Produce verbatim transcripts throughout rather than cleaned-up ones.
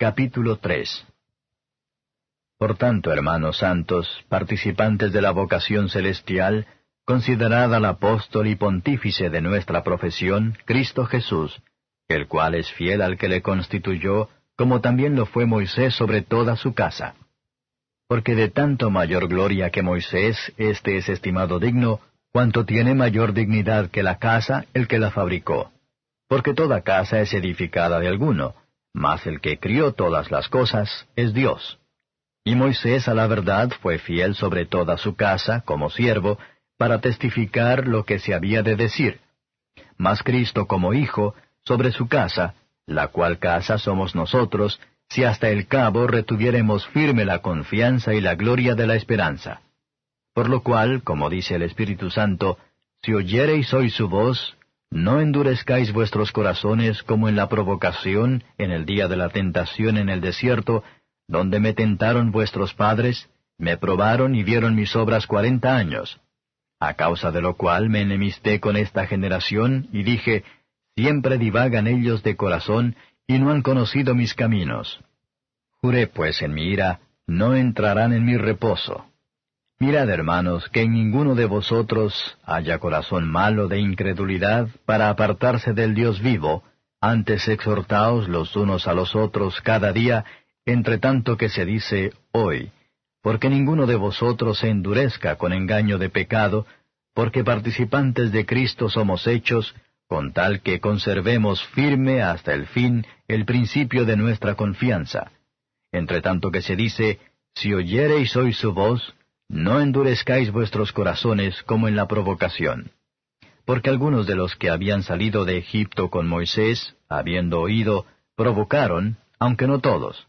Capítulo tres. Por tanto, hermanos santos, participantes de la vocación celestial, considerad al apóstol y pontífice de nuestra profesión, Cristo Jesús, el cual es fiel al que le constituyó, como también lo fue Moisés sobre toda su casa. Porque de tanto mayor gloria que Moisés, éste es estimado digno, cuanto tiene mayor dignidad que la casa el que la fabricó. Porque toda casa es edificada de alguno, mas el que crió todas las cosas es Dios. Y Moisés a la verdad fue fiel sobre toda su casa, como siervo, para testificar lo que se había de decir. Mas Cristo como Hijo, sobre su casa, la cual casa somos nosotros, si hasta el cabo retuviéremos firme la confianza y la gloria de la esperanza. Por lo cual, como dice el Espíritu Santo, si oyereis hoy su voz, no endurezcáis vuestros corazones como en la provocación, en el día de la tentación en el desierto, donde me tentaron vuestros padres, me probaron y vieron mis obras cuarenta años. A causa de lo cual me enemisté con esta generación, y dije, siempre divagan ellos de corazón, y no han conocido mis caminos. Juré pues en mi ira, no entrarán en mi reposo. Mirad, hermanos, que en ninguno de vosotros haya corazón malo de incredulidad para apartarse del Dios vivo, antes exhortaos los unos a los otros cada día, entre tanto que se dice hoy, porque ninguno de vosotros se endurezca con engaño de pecado, porque participantes de Cristo somos hechos, con tal que conservemos firme hasta el fin el principio de nuestra confianza. Entre tanto que se dice, si oyereis hoy su voz, no endurezcáis vuestros corazones como en la provocación. Porque algunos de los que habían salido de Egipto con Moisés, habiendo oído, provocaron, aunque no todos.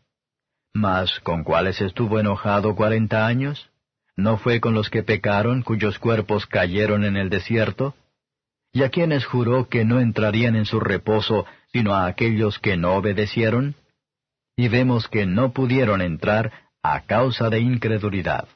Mas, ¿con cuáles estuvo enojado cuarenta años? ¿No fue con los que pecaron, cuyos cuerpos cayeron en el desierto? ¿Y a quienes juró que no entrarían en su reposo, sino a aquellos que no obedecieron? Y vemos que no pudieron entrar a causa de incredulidad.